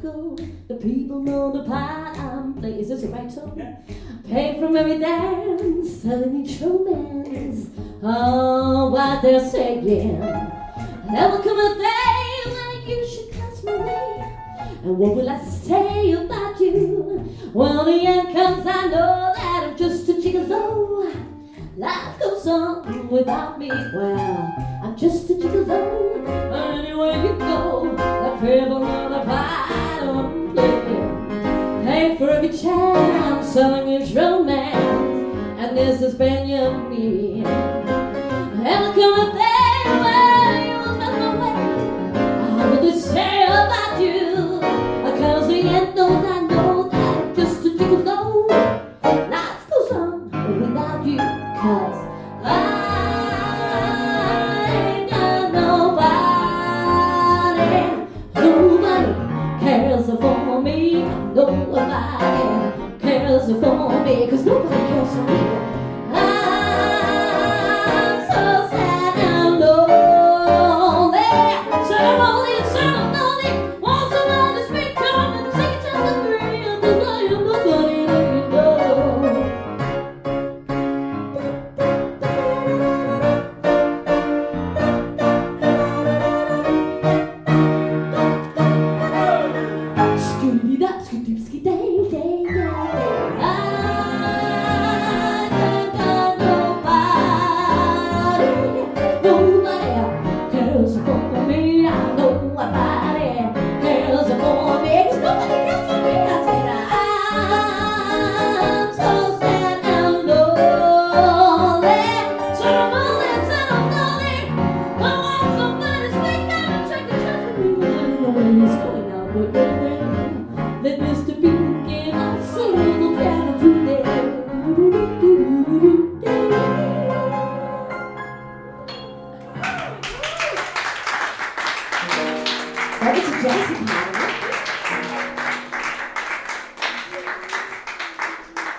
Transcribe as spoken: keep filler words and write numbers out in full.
go, the people know the part I'm playing. Is this the right song? Yeah. Pay from every dance, telling each romance. Oh, what they're saying. There will come a day when you should pass my way. And what will I say about you? When the end comes, I know that I'm just a gigolo. Life goes on without me. Well, I'm just a gigolo. Anywhere you go, the people know the part I'm playing. Pay for every chance, selling each romance. And this is Benjamin. There'll come a day when you will know my way. What will they say about you? Cause the end knows I know that I'm just a gigolo. Life goes on without you. Cause I ain't got nobody. Nobody cares for me. Nobody cares for me. Cause nobody cares for me. I'm so sad and lonely. So lonely, so lonely. Want somebody to speak to me and take it to the grave. Cause I am nobody that you know. Scooby-Doo, Scooby-Doo, day, day, day. I ain't got nobody. Nobody cares for me. I know nobody cares for me. Cause nobody cares for me. I said I'm so sad and lonely. So lonely, so lonely. I want somebody to speak up and take a chance with me. I don't know where he's going now, but anyway, let Mister Big give us a little piano today. That was a jazzy part.